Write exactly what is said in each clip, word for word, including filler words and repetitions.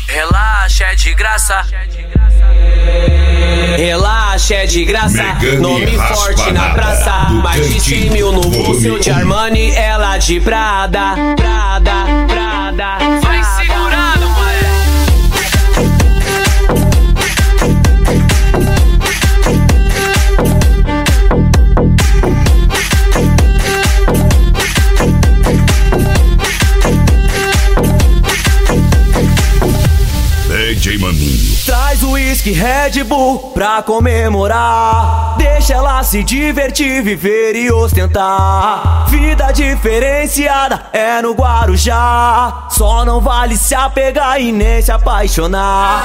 Relaxa, é de graça. Relaxa, é de graça. Megane Nome forte na Raspanada, praça. do Mais de cem Cantinho, mil no volume bolso de um. Armani, ela de Prada. Prada, Prada. Vai segurando, moleque. D J Maninho. Traz o uísque Red Bull pra comemorar. Deixa ela se divertir, viver e ostentar. Vida diferenciada é no Guarujá. Só não vale se apegar e nem se apaixonar.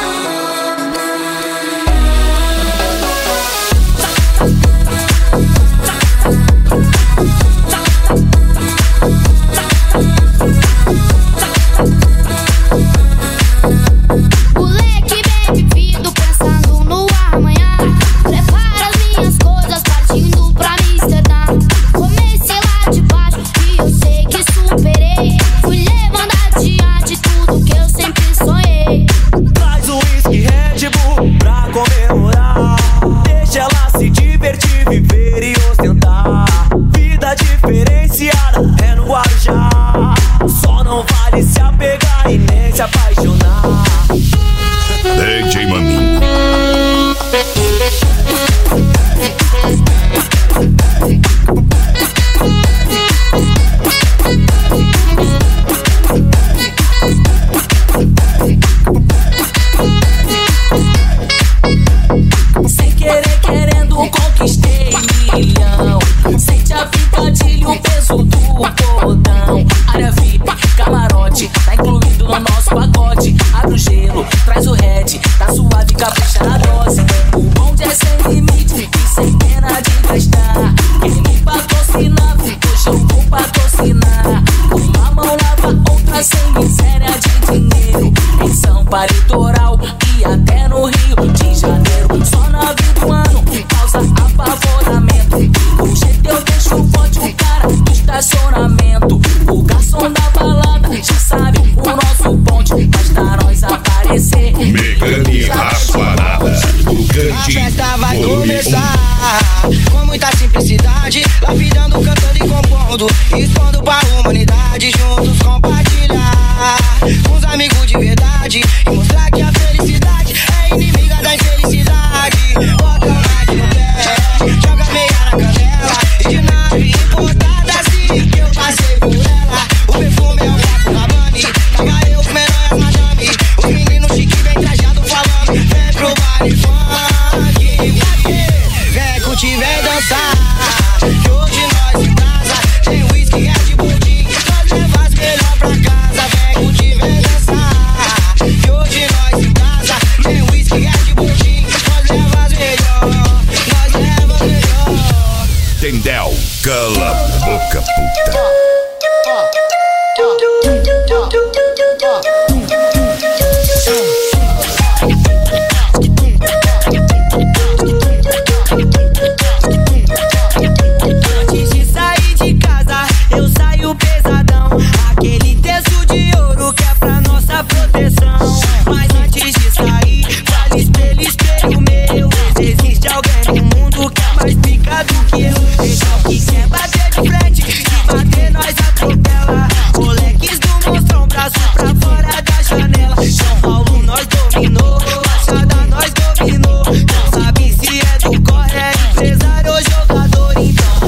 Moleque bem vivido, pensando no amanhã. Prepara as minhas coisas, partindo pra Amsterdã. Comecei lá de baixo e eu sei que superei. Fui levando adiante tudo que eu sempre sonhei. Traz o uísque Red Bull pra comemorar. Deixa ela se divertir, viver e ostentar. Vida diferenciada é no Guarujá. Só não vale se apegar e nem se apaixonar. D J Maninho. Sem querer, querendo, conquistei milhão. Sente a picadilha, o peso do botão. Área V I P, camarote, tá incluído no nosso pacote. Abre o gelo, traz o red, tá suave, capricha na dose. O bonde é sem limite e sem pena de gastar. Quem me patrocinar, hoje eu vou patrocinar. Uma mão lava, outra sem miséria de dinheiro. Em São Paulo, litoral e até no Rio de Janeiro. Só na vida do ano causa apavoramento. O jeito eu deixo forte o cara do estacionamento. O garçom da balada já sabe o nosso ponte. Basta nós aparecer. Megane Raspanada, do A Cantinho, festa vai volume começar com muita simplicidade, lapidando, cantando e compondo, expondo pra humanidade, juntos compartilhar com os amigos de verdade e mostrar que a felicidade é inimiga da infelicidade. Bota o Nike no pé, joga meia na canela, e de nave importada assim que eu passei por ela. O perfume é o Paco Rabanne, tava eu, os menores, as madame, os meninos chique bem trajado falando, vem pro baile funk, pra quê? Vem curtir, vem dançar, que hoje nós em casa tem whisky, Red Bull, nós leva as melhor pra casa. Vem curtir, vem dançar, que hoje nós em casa tem whisky, Red Bull, nós leva as melhor, nós leva as melhor. Tendel. Cala a boca, puta. Antes de sair de casa, eu saio pesadão. Aquele terço de ouro que é pra nossa proteção. Mas antes de sair, fale espelho, espelho meu. Existe alguém no mundo que é mais pica do que eu. Então que quer bater de frente, se bater nós atropela. Moleques do monstrão, braço pra fora da janela. São Paulo nós dominou, Baixada nós dominou. Não sabe se é do corre, é empresário ou jogador, então.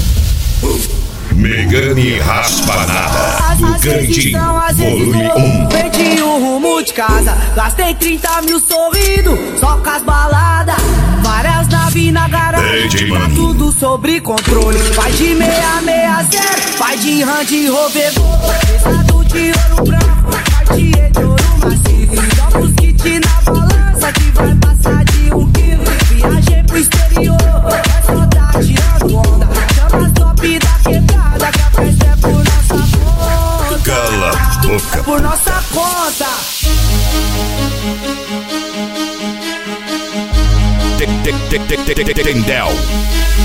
Megane Raspanada, do Às vezes Cantinho, são, às vezes volume não. um. Perdi o rumo de casa, gastei trinta mil sorrindo, só com as baladas. Várias naves na garagem, D J tá Maninho. tudo sobre controle. Vai de meia, meia, zero, vai de Range Rover, pesado de ouro branco, Cartier de ouro maciço. Joga os kits na balança que vai passar de um quilo. Viajei pro exterior, vai só tá tirando onda. Chama as top da quebrada, que a festa é por nossa conta. Cala a boca, É por nossa conta. Tendel.